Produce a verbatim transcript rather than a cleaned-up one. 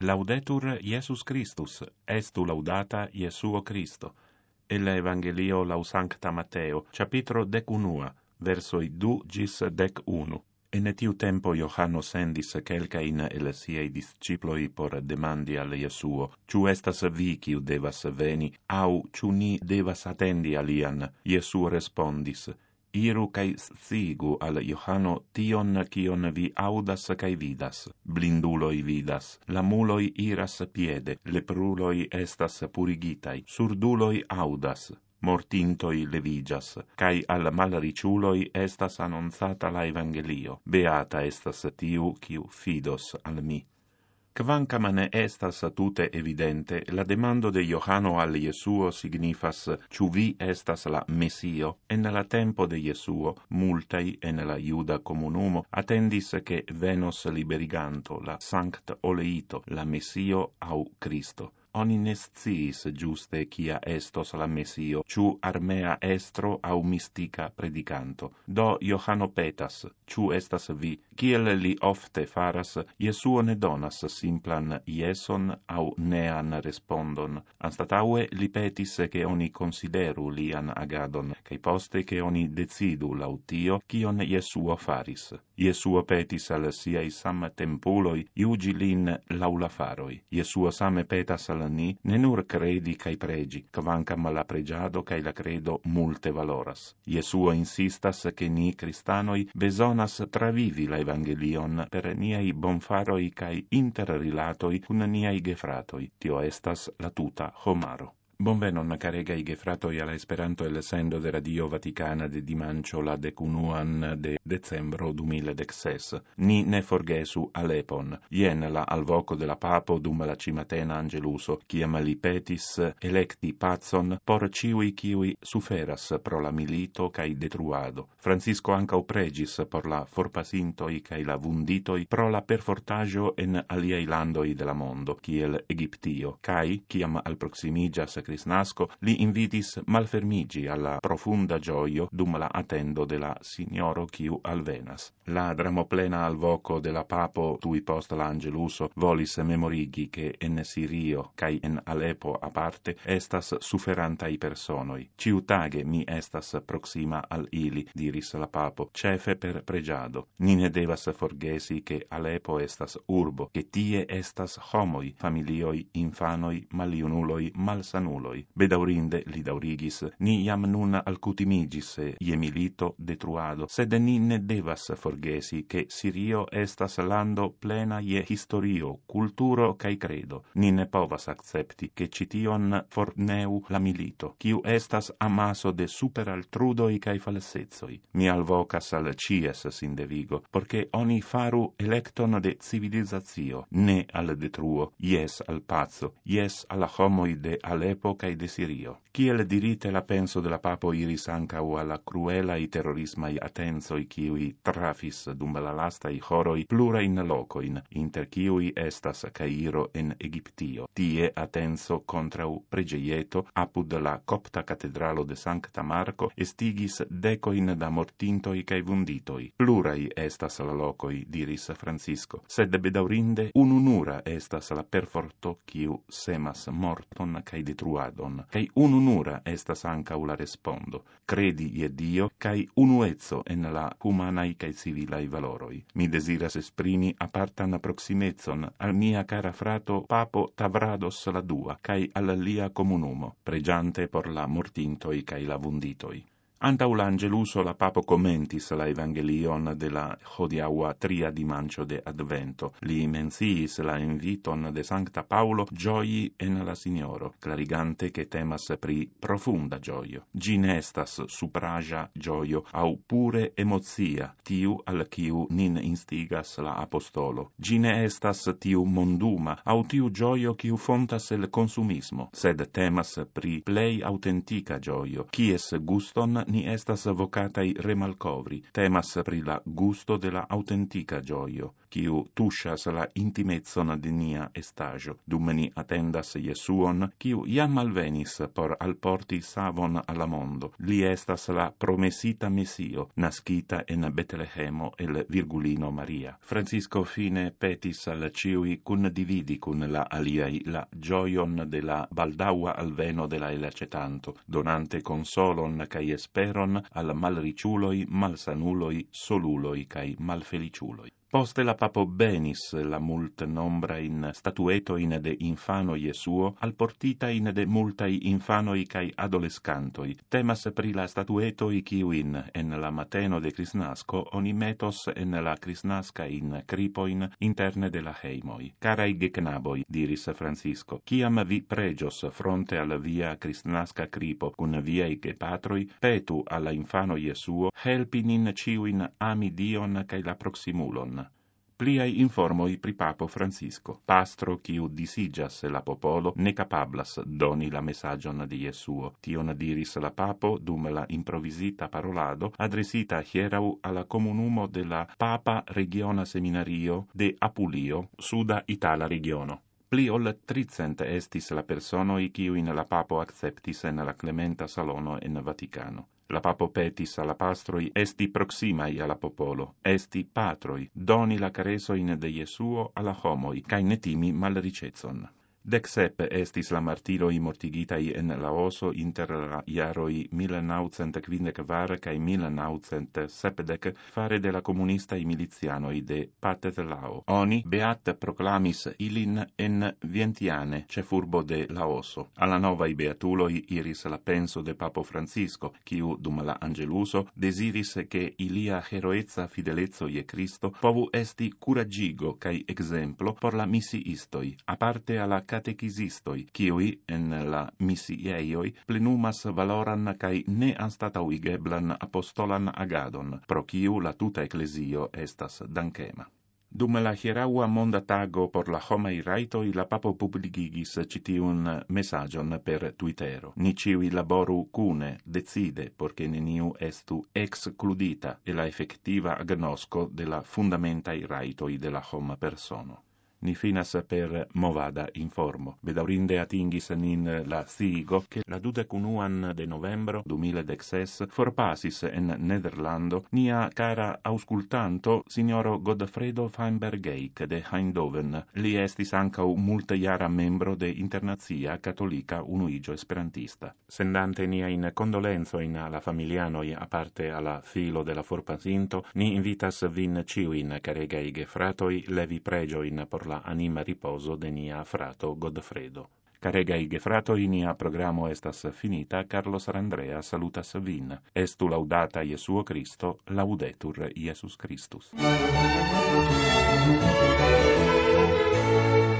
Laudetur Iesus Christus, estu laudata Iesuo Christo. El Evangelio lau Sancta Matteo, capitro decunua, versoi du gis dec unu. En tiu tempo Johano sendis quelcain el siei disciploi por demandi al Iesuo, ciu estas vi quiu devas veni, au ciu ni devas attendi alian. Iesuo respondis, Iru cae scigu al Johano tion cion vi audas cae vidas. Blinduloi vidas, lamuloi iras piede, lepruloi estas purigitai, surduloi audas, mortintoi levigas, cae al malriciuloi estas annonzata la Evangelio. Beata estas tiu quiu fidos al mi. Quancam ne estas tute evidente, la demando de Johano al Iesuo signifas, ciu vi estas la Messio. En la tempo de Iesuo, multai en la Iuda comunumo attendis che venos liberiganto, la Sanct Oleito, la Messio au Christo. Oni ne sciis giuste quia estos la Messio, ciu armea estro au mistica predicanto. Do Johano petas, ciu estas vi? Kiel li ofte faras, Iesuo ne donas simplan ieson au nean respondon. Anstataue li petis che oni consideru lian agadon, cae poste che oni decidu lautio cion Iesuo faris. Iesuo petis al siai sam tempuloi iugi lin laula faroi. Iesuo same petas al ni, ne nur credi cae pregi, quancam la pregiado cae la credo multe valoras. Iesuo insistas che ni cristanoi besonas travivi la Evangelion per niai bonfaroi cae interrilatoi cun niai gefratoi. Tio estas la tuta homaro. Bonvenon, caregai gefratoi, alla Esperanto el sendo de Radio Vaticana de dimancio la decunuan de decembro du mille dexes. Ni ne forgesu Alepon. Ien la alvoco de la papo dum la cimatena angeluso, ciam li petis electi pacon por ciui ciui suferas pro la milito cae detruado. Francisco ancau pregis por la forpasintoi cae la vunditoi pro la perfortaggio en aliei landoi de la mondo, ciel Egiptio, cae, ciam al proximigas Crisnasco, li invitis malfermigi alla profunda gioio dum la attendo de la signoro quiu alvenas. La dramoplena alvoco de la papo tui post l'angeluso volis memorigi che en Sirio cae en Aleppo aparte estas suferantai personoi. Ciutage mi estas proxima al ili, diris la papo, cefe per pregiado. Ni ne devas forgesi che Aleppo estas urbo, che tie estas homoi, familioi, infanoi, maliunuloi, malsanuloi. Bedaurinde, li daurigis, ni iam nun alcutimigis ie milito detruado, sed ni ne devas forgesi che Sirio estas lando plena ie historio, culturo cae credo. Ni ne povas accepti che cition forneu la milito, quiu estas amaso de superaltrudoi cae falsezoi. Mi alvocas al cies sindevigo, porque oni faru electon de civilizatio, ne al detruo, ies al pazzo, ies alla homoi de Aleppo cae de Sirio. Ciel dirite la penso de la papo iris ancau alla cruelai terrorismai attenzoi ciui trafis dum la lastai horoi plurain locoin, inter ciui estas Cairo en Egiptio. Tie attenzo contrau pregeieto apud la copta catedralo de Sancta Marco estigis decoin da mortintoi cae vunditoi. Plurai estas la locoi, diris Francisco, sed bedaurinde ununura estas la perforto ciu semas morton cae detruadon, cae ununura estas ancau la respondo, credi ie Dio, cae unuezzo en la humanai cae civilai valoroi. Mi desiras esprimi apartan proximezzon al mia cara frato Papo Tavrados la dua, cae al lia comunumo, pregiante por la mortintoi cae la vunditoi. Antau l'angeluso la papo commentis la Evangelion de la hodiaua tria dimancio de Advento. Li menciis la inviton de Sancta Paulo gioi en la Signoro, clarigante che temas pri profunda gioio. Gi ne estas supraja gioio au pure emozia, tiu al quiu nin instigas la apostolo. Gi ne estas tiu monduma, au tiu gioio quiu fontas el consumismo, sed temas pri plei autentica gioio, quies guston ni estas vocatai remalcovri, temas pri la gusto de la autentica gioio, quiu tushas la intimezzon de nia estajo, dum ni attendas Jesuon, quiu iam alvenis por alporti savon alla mondo. Li estas la promesita Messio, nascita en Betlehemo el Virgulino Maria. Francisco fine petis al ciui cun dividi cun la aliai la gioion de la baldaua alveno de la elacetanto, donante consolon cae esperon al malriciuloi, malsanuloi, soluloi cae malfeliciuloi. Poste la papo benis la mult nombra in statueto in de infano Jesuo al portita in de multai infanoi cae adolescantoi. Temas pri la statuetoi kiuin en la mateno de Crisnasco oni metos en la Crisnasca in cripoin interne de la heimoi. Carai geknaboi, diris Francisco, ciam vi pregios fronte alla via Crisnasca cripo cun viei gepatroi, petu alla infano Jesuo helpi nin ciuin ami Dion cae la proximulon. Pliai informoi pri papo Francisco. Pastro quiu disigas la popolo ne capablas doni la messagion di Jesuo. Tion diris la papo dum la improvisita parolado adresita hierau alla comunumo de la Papa Regiona Seminario de Apulio, Suda Itala regiono. Pli ol tricent estis la personoi quiu in la papo acceptis en la Clementa Salono en Vaticano. La papo petis alla pastroi esti proximai alla popolo, esti patroi, doni la caresoin de Jesuo alla homoi, cae netimi malricetson. Dexep estis la martiroi mortigitai en Laoso inter la iaroi mil naucent quindec-var cae mil naucent sepdec fare de la comunistai milizianoi de Pathet Lao. Oni beat proclamis ilin en Vientiane, cefurbo de Laoso. Alla novai beatuloi iris la penso de Papo Francisco, quiu dum la Angeluso desiris che ilia heroezza fidelezzo ie Cristo povu esti curagigo cae exemplo por la missiistoi, aparte alla catechisistoi, quiui en la missieioi plenumas valoran cae ne anstatauigeblan apostolan agadon, pro quiu la tuta ecclesio estas dankema. Dum la hieraua monda tago por la homai raitoi la papo publicigis citiun messagion per Twittero. Ni ciui laboru cune, decide, porche neniu estu excludita e la effettiva agnosco de la fundamentai raitoi de la homa persono. Ni finas per movada informo. Bedaurinde atingis nin la sciigo che la dudecunuan de novembro duemiladexes forpasis en Nederlando nia cara auscultanto signoro Godfredo Feinbergeik de Eindhoven. Li estis ancau multejara membro de Internazia Cattolica Unuigio Esperantista. Sendante nia in condolenzo in la familianoi aparte alla filo de la forpasinto, ni invitas vin ciuin caregai gefratoi levi pregio in por la anima riposo de nia frato Godfredo. Caregai gefratoi, nia programo estas finita. Carlos Randrea salutas vin. Estu laudata Jesuo Cristo, laudetur Jesus Christus.